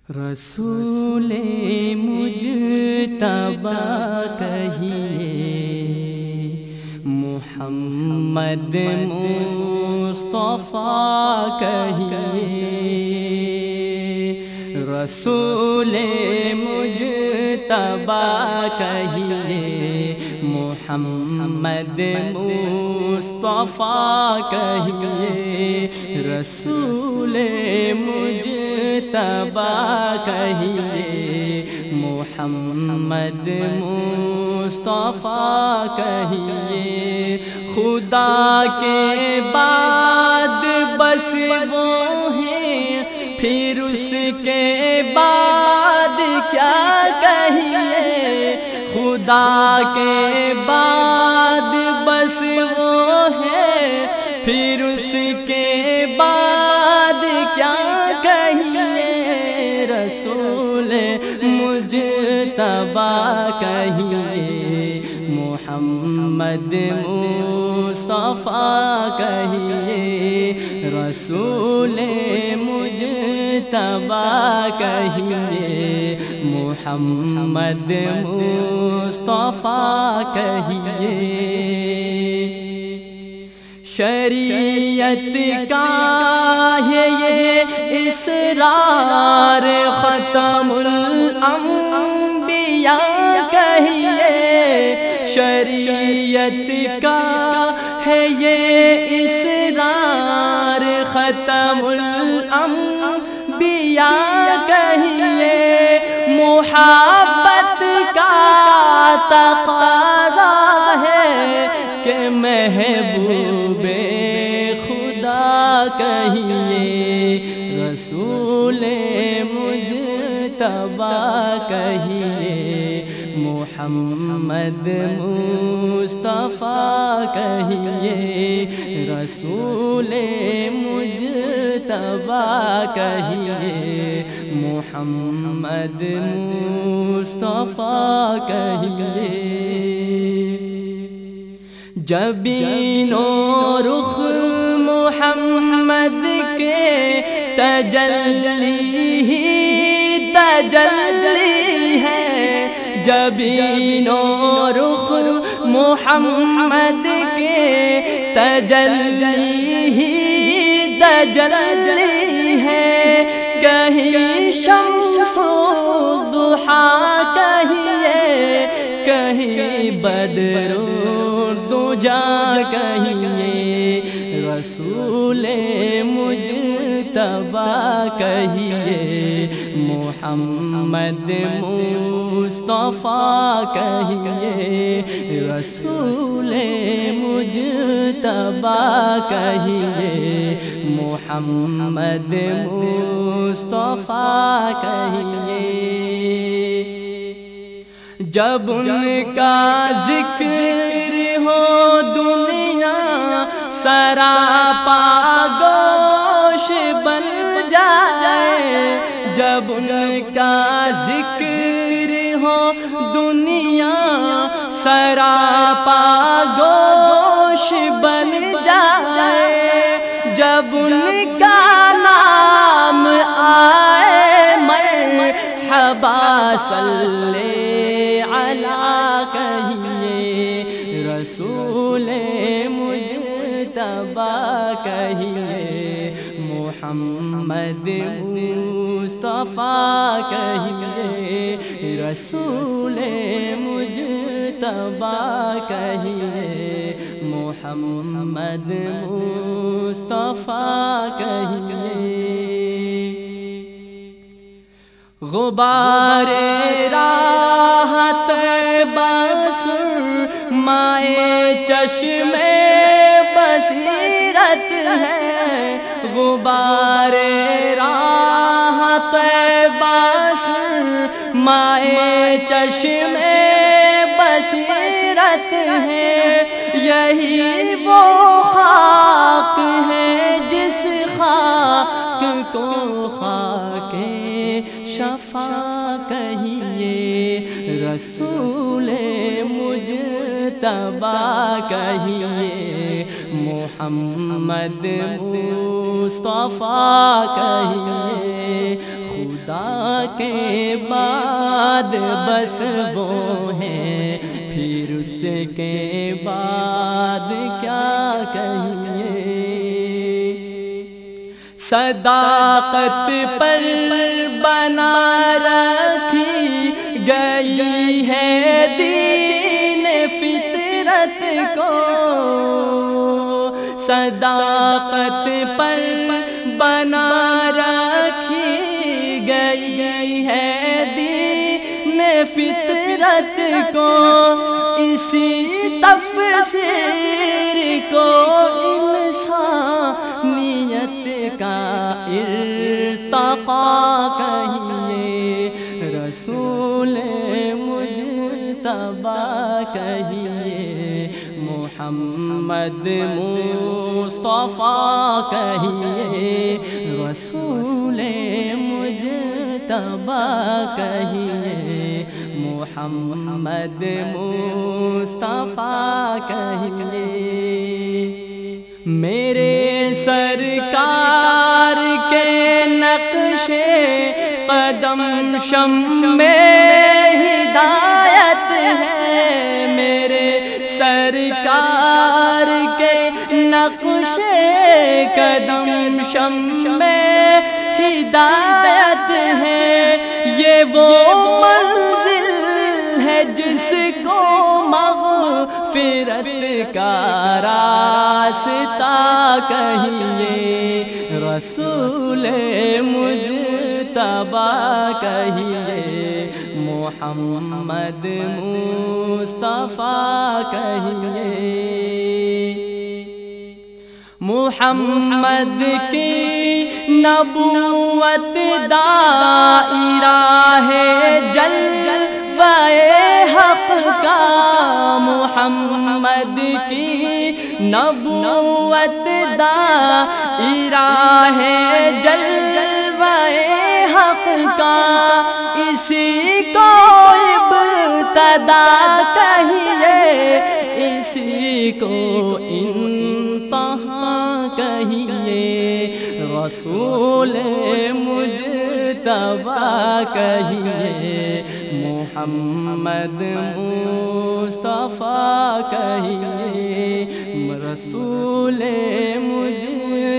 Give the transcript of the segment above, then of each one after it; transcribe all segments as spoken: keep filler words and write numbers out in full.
رسول مجتبی کہیے، محمد مصطفیٰ کہیے، رسول مجتبی کہیے، محمد مصطفیٰ کہیے، رسول مجتبی کہیے، محمد مصطفیٰ کہیے، خدا کے بعد بس وہ ہیں، پھر اس کے بعد کیا کہیے، خدا کے بعد بس وہ ہیں، پھر اس کے بعد کیا کہیے، رسول مجتبی کہیے، محمد مصطفیٰ کہیے، رسول مجتبی کہیے، محمد مصطفیٰ کہیے۔ شریعت کا ہے یہ اسرار، ختم الانبیاء کہیے، شریعت کا ہے یہ اسرار، ختم الانبیاء کہیے، محبت کا تقاضا ہے کہ محبوب خدا کہیے، رسول مجتبی کہیے، محمد مصطفیٰ کہیے، رسول مجتبی کہیے، محمد مصطفیٰ کہیے۔ جبین و رخ محمد کے تجلی ہی تجلی ہے، جبین و رخ محمد کے تجلی ہی تجلی ہے، کہیں شمس ضحیٰ کہیے، کہیں بدر دجا کہیے، رسول مجتبی کہیے، محمد مصطفیٰ کہیے، رسول مجتبی کہیے، محمد مصطفیٰ کہیے۔ جب ان کا ذکر ہو دنیا سراپا گوش بن جائے، جب ان کا ذکر ہو دنیا سراپا گوش بن جائے، جب ان کا نام آئے مرحبا صلی علی کہیے، رسول مجتبی کہیے، محمد مصطفیٰ کہیے، رسول مجتبی کہیے، محمد مصطفیٰ کہیے۔ غبار راحت سرمائے چشم بصیرت ہے، غبار راحت سرمائے چشم بصیرت ہے، یہی وہ خاک ہے جس خاک کو خاک شفا کہیے، رسول مجتبی کہیے، محمد مصطفیٰ کہیے، خدا کے بعد بس وہ ہیں، پھر اس کے بعد کیا کہیے؟ صداقت پر بنا رکھی گئی ہے دین فطرت کو، صداقت پر بنا رکھی گئی ہے دین فطرت کو، اسی تفسیر کو انسانیت کا ارتقا کہیے، رسول مجتبی کہیے، محمد مصطفیٰ کہیے، رسول مجتبی کہیے، محمد مصطفیٰ کہیے۔ میرے سرکار کے نقش قدم شمع ہدایت ہے، میرے سرکار کے نقش قدم شمع ہدایت ہے، یہ وہ منزل ہے جس کو مغفرت کا راستہ کہیے، رسول مجتبی کہیے، محمد مصطفیٰ کہیے۔ محمد کی نبوت دائرہ ہے جلوہ حق کا، محمد کی نبوت دائرہ ہے جلوہ حق کا، اسی کو ابتدا کہیے، اسی کو انتہا کہیے، رسول مجتبی کہیے، محمد مصطفیٰ کہیے، رسول مجتبی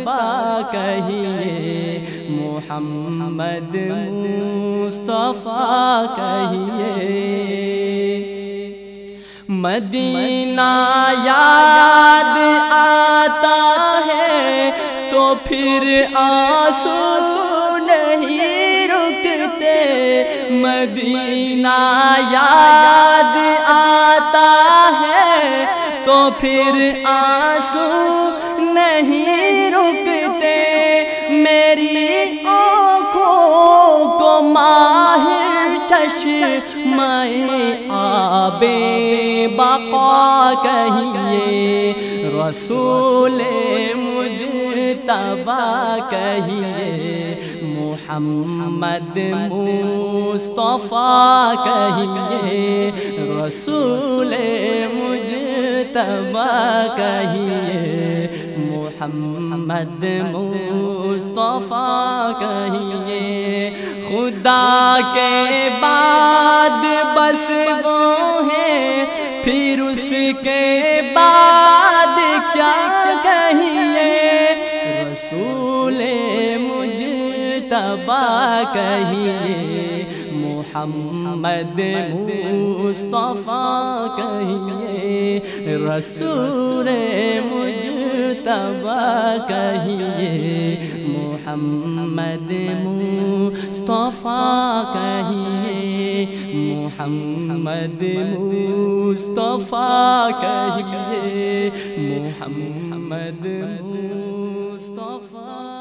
کہیے، محمد مصطفیٰ کہیے۔ مدینہ یاد آتا ہے تو پھر آنسو نہیں رکتے، مدینہ یاد آتا ہے تو پھر آنسو نہیں رکتے، میری آنکھوں کو ماہر چشمہ آب بقا کہیے، رسول مجتبی کہیے، محمد مصطفیٰ کہیے، رسول مجتبی کہیے، محمد مصطفیٰ کہیے۔ خدا کے بعد بس وہ ہیں، پھر اس کے بعد کیا کہیے، رسول مجتبی کہیے، محمد مصطفیٰ کہیے، رسول مجتبی کہیے، محمد مصطفیٰ کہیے، محمد مصطفیٰ کہیے، محمد مصطفیٰ